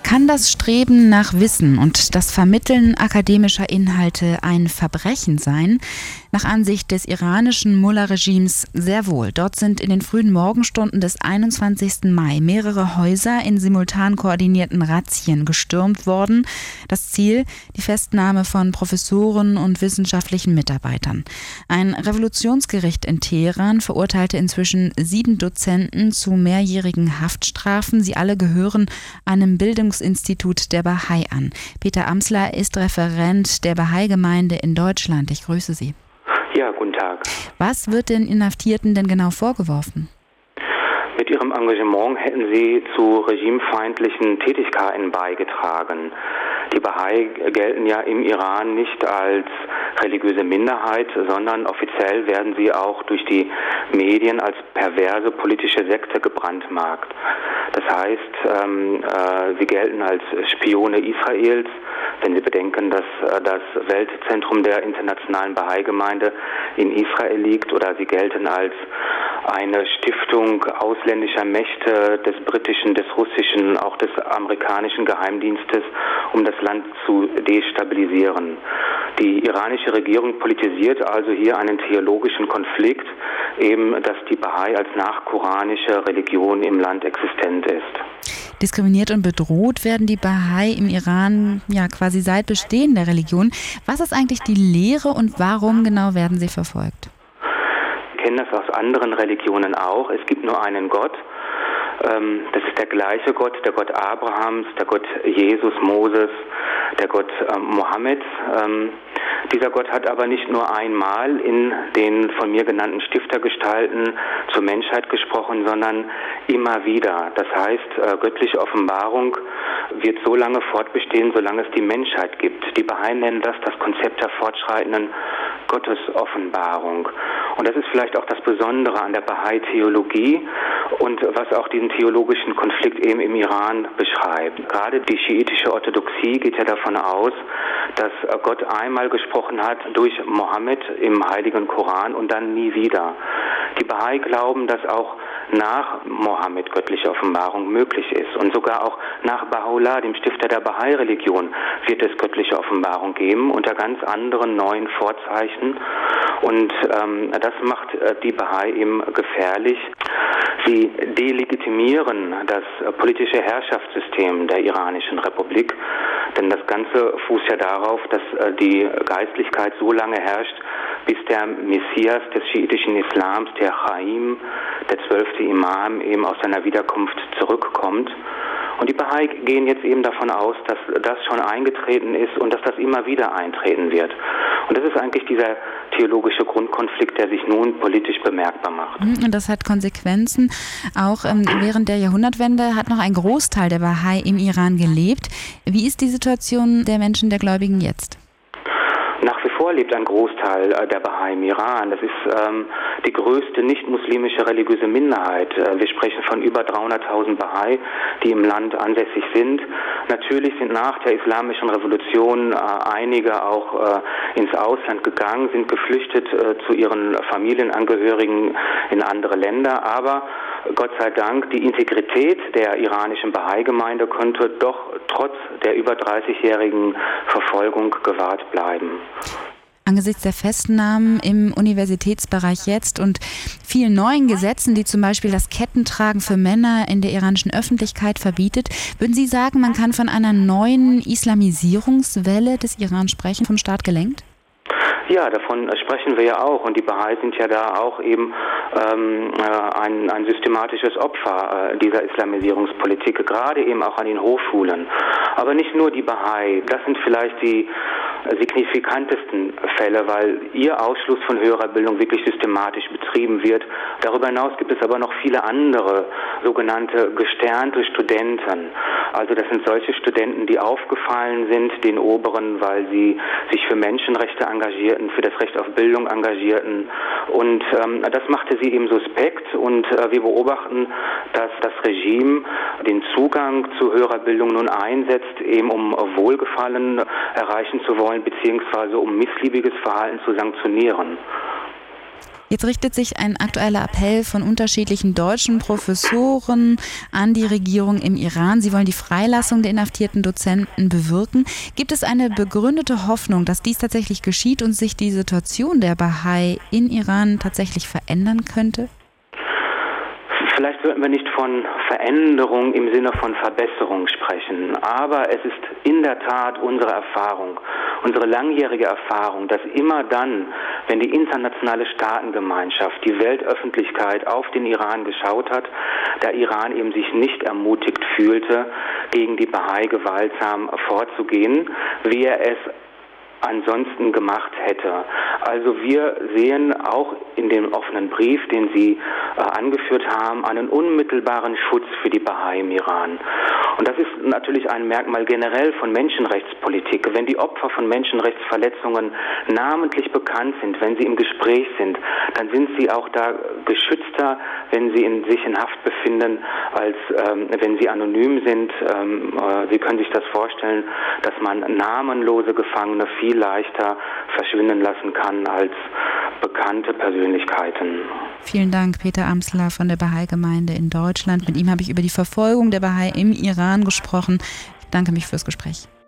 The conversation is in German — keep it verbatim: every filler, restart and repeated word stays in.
Kann das Streben nach Wissen und das Vermitteln akademischer Inhalte ein Verbrechen sein? Nach Ansicht des iranischen Mullah-Regimes sehr wohl. Dort sind in den frühen Morgenstunden des einundzwanzigsten Mai mehrere Häuser in simultan koordinierten Razzien gestürmt worden. Das Ziel, die Festnahme von Professoren und wissenschaftlichen Mitarbeitern. Ein Revolutionsgericht in Teheran verurteilte inzwischen sieben Dozenten zu mehrjährigen Haftstrafen. Sie alle gehören einem Bildungsinstitut der Bahai an. Peter Amsler ist Referent der Bahai-Gemeinde in Deutschland. Ich grüße Sie. Ja, guten Tag. Was wird den Inhaftierten denn genau vorgeworfen? Mit ihrem Engagement hätten sie zu regimefeindlichen Tätigkeiten beigetragen. Die Bahai gelten ja im Iran nicht als religiöse Minderheit, sondern offiziell werden sie auch durch die Medien als perverse politische Sekte gebrandmarkt. Das heißt, ähm, äh, sie gelten als Spione Israels, wenn Sie bedenken, dass äh, das Weltzentrum der internationalen Bahai-Gemeinde in Israel liegt, oder sie gelten als eine Stiftung ausländischer Mächte, des britischen, des russischen, auch des amerikanischen Geheimdienstes, um das Land zu destabilisieren. Die iranische Regierung politisiert also hier einen theologischen Konflikt, eben, dass die Bahai als nachkoranische Religion im Land existent ist. Diskriminiert und bedroht werden die Bahai im Iran ja quasi seit Bestehen der Religion. Was ist eigentlich die Lehre und warum genau werden sie verfolgt? Wir kennen das aus anderen Religionen auch. Es gibt nur einen Gott. Das ist der gleiche Gott, der Gott Abrahams, der Gott Jesus, Moses, der Gott ähm, Mohammeds. Ähm, dieser Gott hat aber nicht nur einmal in den von mir genannten Stiftergestalten zur Menschheit gesprochen, sondern immer wieder. Das heißt, äh, göttliche Offenbarung wird so lange fortbestehen, solange es die Menschheit gibt. Die Bahai nennen das das Konzept der fortschreitenden Gottesoffenbarung. Und das ist vielleicht auch das Besondere an der Bahai-Theologie und was auch diesen theologischen Konflikt eben im Iran beschreibt. Gerade die schiitische Orthodoxie geht ja davon aus, dass Gott einmal gesprochen hat durch Mohammed im Heiligen Koran und dann nie wieder. Die Bahai glauben, dass auch nach Mohammed göttliche Offenbarung möglich ist. Und sogar auch nach Baha'u'llah, dem Stifter der Bahai-Religion, wird es göttliche Offenbarung geben, unter ganz anderen neuen Vorzeichen. Und ähm, das macht äh, die Bahai eben gefährlich. Sie delegitimieren das äh, politische Herrschaftssystem der iranischen Republik. Denn das Ganze fußt ja darauf, dass äh, die Geistlichkeit so lange herrscht, bis der Messias des schiitischen Islams, der Chaim, der zwölfte Imam, eben aus seiner Wiederkunft zurückkommt. Und die Bahai gehen jetzt eben davon aus, dass das schon eingetreten ist und dass das immer wieder eintreten wird. Und das ist eigentlich dieser theologische Grundkonflikt, der sich nun politisch bemerkbar macht. Und das hat Konsequenzen. Auch ähm, während der Jahrhundertwende hat noch ein Großteil der Bahai im Iran gelebt. Wie ist die Situation der Menschen, der Gläubigen jetzt? Nach wie vor lebt ein Großteil der Bahai im Iran. Das ist ähm, die größte nicht-muslimische religiöse Minderheit. Wir sprechen von über dreihunderttausend Bahai, die im Land ansässig sind. Natürlich sind nach der islamischen Revolution äh, einige auch äh, ins Ausland gegangen, sind geflüchtet äh, zu ihren Familienangehörigen in andere Länder. Aber Gott sei Dank, die Integrität der iranischen Bahai-Gemeinde konnte doch trotz der über dreißigjährigen Verfolgung gewahrt bleiben. Angesichts der Festnahmen im Universitätsbereich jetzt und vielen neuen Gesetzen, die zum Beispiel das Kettentragen für Männer in der iranischen Öffentlichkeit verbietet, würden Sie sagen, man kann von einer neuen Islamisierungswelle des Iran sprechen, vom Staat gelenkt? Ja, davon sprechen wir ja auch, und die Bahai sind ja da auch eben ähm, ein, ein systematisches Opfer äh, dieser Islamisierungspolitik, gerade eben auch an den Hochschulen. Aber nicht nur die Bahai, das sind vielleicht die signifikantesten Fälle, weil ihr Ausschluss von höherer Bildung wirklich systematisch betrieben wird. Darüber hinaus gibt es aber noch viele andere sogenannte gesternte Studenten. Also das sind solche Studenten, die aufgefallen sind den Oberen, weil sie sich für Menschenrechte engagierten, für das Recht auf Bildung engagierten. Und ähm, das machte sie eben suspekt. Und äh, wir beobachten, dass das Regime den Zugang zu höherer Bildung nun einsetzt, eben um Wohlgefallen erreichen zu wollen, beziehungsweise um missliebiges Verhalten zu sanktionieren. Jetzt richtet sich ein aktueller Appell von unterschiedlichen deutschen Professoren an die Regierung im Iran. Sie wollen die Freilassung der inhaftierten Dozenten bewirken. Gibt es eine begründete Hoffnung, dass dies tatsächlich geschieht und sich die Situation der Bahai in Iran tatsächlich verändern könnte? Vielleicht würden wir nicht von Veränderung im Sinne von Verbesserung sprechen, aber es ist in der Tat unsere Erfahrung, unsere langjährige Erfahrung, dass immer dann, wenn die internationale Staatengemeinschaft, die Weltöffentlichkeit auf den Iran geschaut hat, der Iran eben sich nicht ermutigt fühlte, gegen die Bahai gewaltsam vorzugehen, wie er es ansonsten gemacht hätte. Also wir sehen auch in dem offenen Brief, den Sie äh, angeführt haben, einen unmittelbaren Schutz für die Bahai im Iran. Und das ist natürlich ein Merkmal generell von Menschenrechtspolitik. Wenn die Opfer von Menschenrechtsverletzungen namentlich bekannt sind, wenn sie im Gespräch sind, dann sind sie auch da geschützter, wenn sie in, sich in Haft befinden, als ähm, wenn sie anonym sind. Ähm, äh, Sie können sich das vorstellen, dass man namenlose Gefangene viel leichter verschwinden lassen kann als bekannte Persönlichkeiten. Vielen Dank, Peter Amsler von der Bahai-Gemeinde in Deutschland. Mit ihm habe ich über die Verfolgung der Bahai im Iran gesprochen. Ich danke mich fürs Gespräch.